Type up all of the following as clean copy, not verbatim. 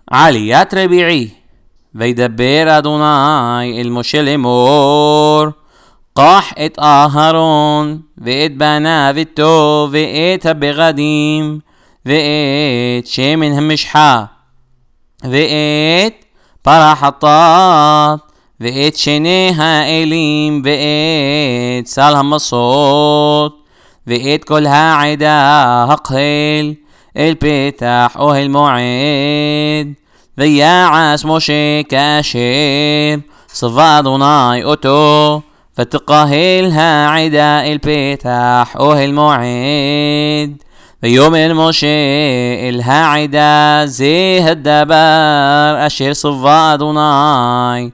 עליית רביעי. וידבר אדוני אל משה לאמור, קח את אהרון ואת בניו איתו ואת הבגדים ואת שמן המשחה ואת פרח הטט ואת שני האלים ואת סל המסות ואת כל העדה הקהל אל פתח אוהל מועד. ויעש משה כאשר צווה אדוני אותו, ותקהל העדה אל פתח אוהל מועד. ויאמר משה אל העדה, זה הדבר אשר צווה אדוני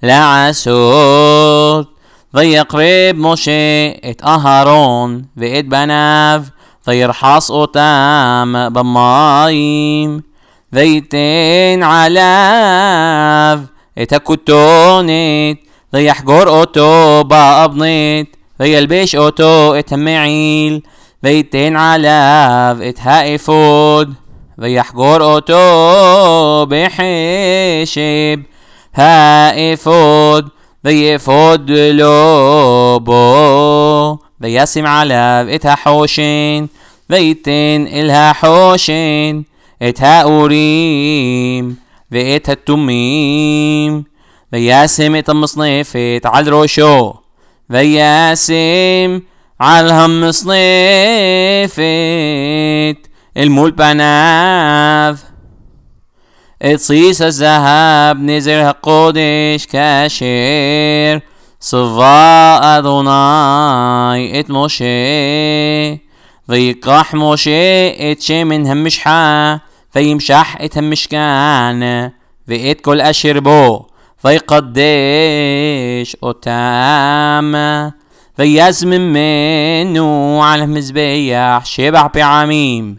לעשות. ויקרב משה את אהרון ואת בניו וירחץ אותם במים, ויתן עליו את הכותונת ויחגור אותו באבנית, וילבש אותו את המעיל, ויתן עליו את האפוד ויחגור אותו בחשב האפוד, ויפוד לו בו, וישים עליו את החושן, ויתן אל החושן את האורים ואת התומים, וישים את המصنפת על ראשו, וישים על המصنפת אל מול פניו את ציס הזהב נזר הקודש, כאשר צווה אדוני את משה. ויקח משה את שמן המשחה וימשח את המשכן ואת כל אשר בו, ויקדש אותם, ויזם ממנו על המזבח 7 פעמים,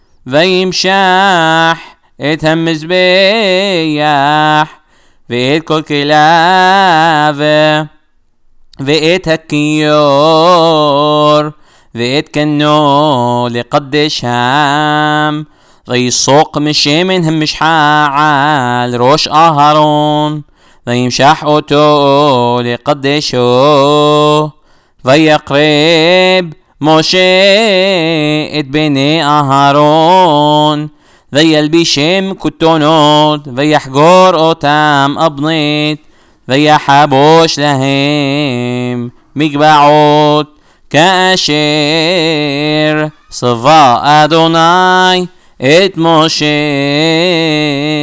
וימשח את המזבח ואת כל כליו ואת הכיור ואת כנו לקדשם. ויסוק משמן המשחה על ראש אהרון, וימשח אותו לקדשו. ויקרב משה את בני אהרון, וילבישם כותונות, ויחגור אותם אבנית, ויחבוש להם מגבעות, כאשר צווה אדוני את משה.